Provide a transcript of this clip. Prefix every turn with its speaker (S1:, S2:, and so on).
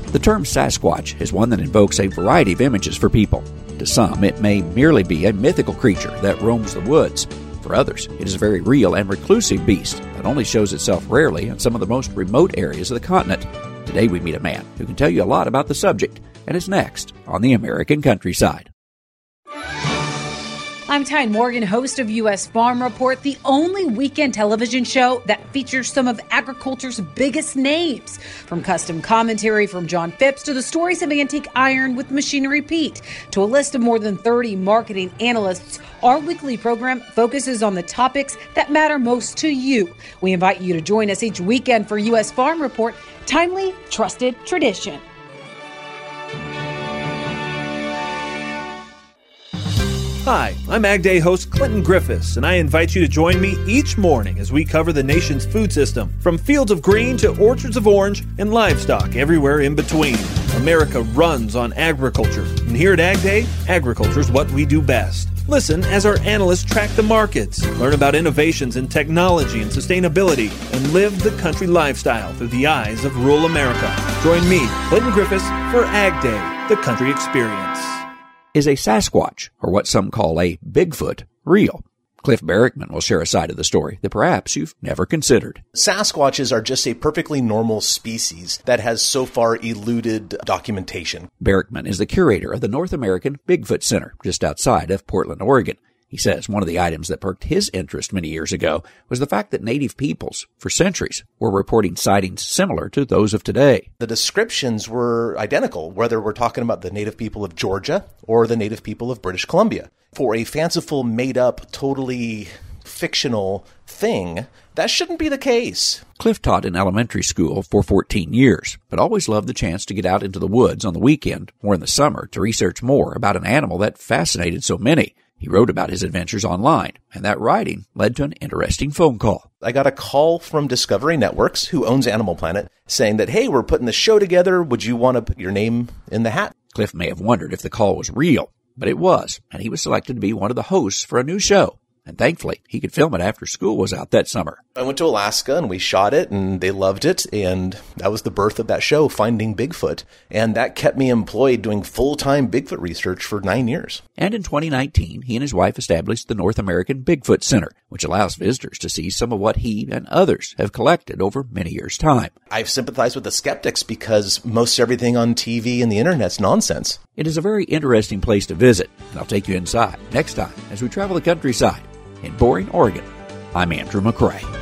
S1: The term Sasquatch is one that invokes a variety of images for people. To some, it may merely be a mythical creature that roams the woods. For others, it is a very real and reclusive beast that only shows itself rarely in some of the most remote areas of the continent. Today we meet a man who can tell you a lot about the subject, and is next on the American Countryside.
S2: I'm Tyne Morgan, host of U.S. Farm Report, the only weekend television show that features some of agriculture's biggest names. From custom commentary from John Phipps to the stories of antique iron with Machinery Pete to a list of more than 30 marketing analysts, our weekly program focuses on the topics that matter most to you. We invite you to join us each weekend for U.S. Farm Report, timely, trusted tradition.
S3: Hi, I'm Ag Day host Clinton Griffiths, and I invite you to join me each morning as we cover the nation's food system, from fields of green to orchards of orange and livestock everywhere in between. America runs on agriculture, and here at Ag Day, agriculture is what we do best. Listen as our analysts track the markets, learn about innovations in technology and sustainability, and live the country lifestyle through the eyes of rural America. Join me, Clinton Griffiths, for Ag Day, the country experience.
S1: Is a Sasquatch, or what some call a Bigfoot, real? Cliff Barackman will share a side of the story that perhaps you've never considered.
S4: Sasquatches are just a perfectly normal species that has so far eluded documentation.
S1: Barackman is the curator of the North American Bigfoot Center, just outside of Portland, Oregon. He says one of the items that perked his interest many years ago was the fact that native peoples, for centuries, were reporting sightings similar to those of today.
S4: The descriptions were identical, whether we're talking about the native people of Georgia or the native people of British Columbia. For a fanciful, made-up, totally fictional thing, that shouldn't be the case.
S1: Cliff taught in elementary school for 14 years, but always loved the chance to get out into the woods on the weekend or in the summer to research more about an animal that fascinated so many. He wrote about his adventures online, and that writing led to an interesting phone call.
S4: I got a call from Discovery Networks, who owns Animal Planet, saying that, hey, we're putting the show together. Would you want to put your name in the hat?
S1: Cliff may have wondered if the call was real, but it was, and he was selected to be one of the hosts for a new show. And thankfully, he could film it after school was out that summer.
S4: I went to Alaska and we shot it and they loved it. And that was the birth of that show, Finding Bigfoot. And that kept me employed doing full-time Bigfoot research for 9 years.
S1: And in 2019, he and his wife established the North American Bigfoot Center, which allows visitors to see some of what he and others have collected over many years' time.
S4: I've sympathized with the skeptics because most everything on TV and the internet's nonsense.
S1: It is a very interesting place to visit, and I'll take you inside next time as we travel the countryside. In Boring, Oregon, I'm Andrew McCrae.